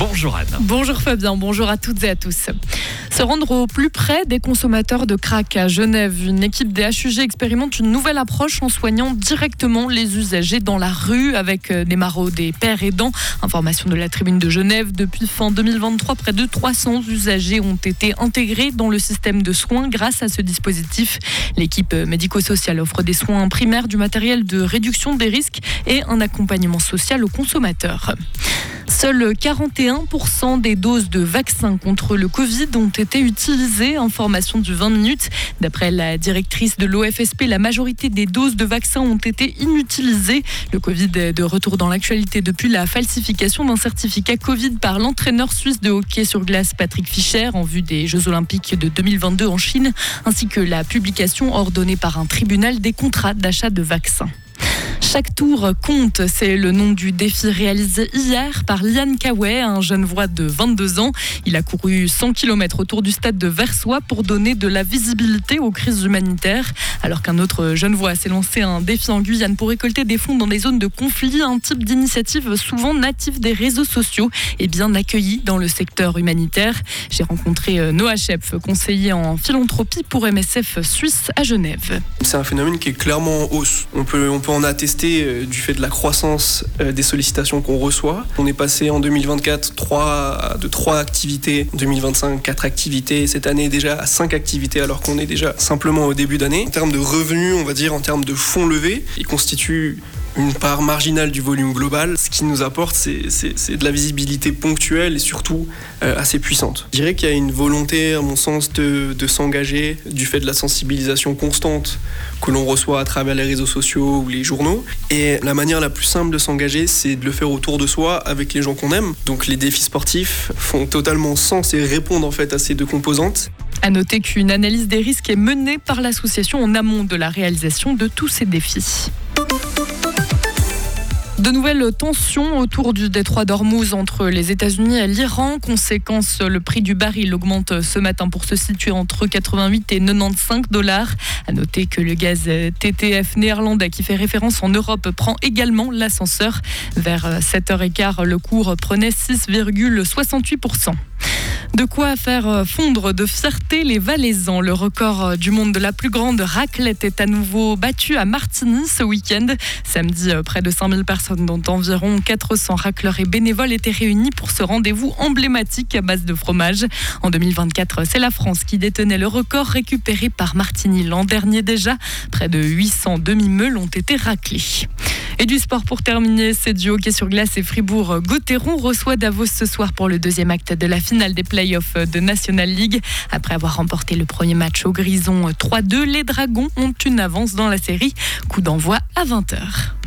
Bonjour Anne. Bonjour Fabien, bonjour à toutes et à tous. Se rendre au plus près des consommateurs de crack à Genève. Une équipe des HUG expérimente une nouvelle approche en soignant directement les usagers dans la rue avec des maraudes des pères aidants. Information de la Tribune de Genève. Depuis fin 2023, près de 300 usagers ont été intégrés dans le système de soins grâce à ce dispositif. L'équipe médico-sociale offre des soins primaires, du matériel de réduction des risques et un accompagnement social aux consommateurs. Seuls 41% des doses de vaccins contre le Covid ont été utilisées. Information du 20 minutes. D'après la directrice de l'OFSP, la majorité des doses de vaccins ont été inutilisées. Le Covid est de retour dans l'actualité depuis la falsification d'un certificat Covid par l'entraîneur suisse de hockey sur glace Patrick Fischer en vue des Jeux Olympiques de 2022 en Chine, ainsi que la publication ordonnée par un tribunal des contrats d'achat de vaccins. Chaque tour compte, c'est le nom du défi réalisé hier par Lian Kawai, un Genevois de 22 ans. Il a couru 100 km autour du stade de Versoix pour donner de la visibilité aux crises humanitaires. Alors qu'un autre Genevois s'est lancé un défi en Guyane pour récolter des fonds dans des zones de conflit, un type d'initiative souvent natif des réseaux sociaux et bien accueilli dans le secteur humanitaire. J'ai rencontré Noah Schepf, conseiller en philanthropie pour MSF Suisse à Genève. C'est un phénomène qui est clairement en hausse. On peut en attester du fait de la croissance des sollicitations qu'on reçoit. On est passé en 2024 de 3 activités, en 2025 4 activités, cette année déjà à 5 activités alors qu'on est déjà simplement au début d'année. En termes de revenus, on va dire en termes de fonds levés, ils constituent une part marginale du volume global. Ce qui nous apporte, c'est de la visibilité ponctuelle et surtout assez puissante. Je dirais qu'il y a une volonté, à mon sens, de s'engager du fait de la sensibilisation constante que l'on reçoit à travers les réseaux sociaux ou les journaux. Et la manière la plus simple de s'engager, c'est de le faire autour de soi, avec les gens qu'on aime. Donc les défis sportifs font totalement sens et répondent en fait à ces deux composantes. À noter qu'une analyse des risques est menée par l'association en amont de la réalisation de tous ces défis. De nouvelles tensions autour du détroit d'Ormuz entre les États-Unis et l'Iran. Conséquence, le prix du baril augmente ce matin pour se situer entre 88 et 95 $. À noter que le gaz TTF néerlandais qui fait référence en Europe prend également l'ascenseur. Vers 7h15, le cours prenait 6,68%. De quoi faire fondre de fierté les Valaisans. Le record du monde de la plus grande raclette est à nouveau battu à Martigny ce week-end. Samedi, près de 5000 personnes, dont environ 400 racleurs et bénévoles, étaient réunis pour ce rendez-vous emblématique à base de fromage. En 2024, c'est la France qui détenait le record récupéré par Martigny l'an dernier déjà. Près de 800 demi-meules ont été raclées. Et du sport pour terminer, c'est du hockey sur glace et Fribourg-Gotteron reçoit Davos ce soir pour le deuxième acte de la finale des playoffs de National League. Après avoir remporté le premier match au Grison 3-2, les Dragons ont une avance dans la série. Coup d'envoi à 20h.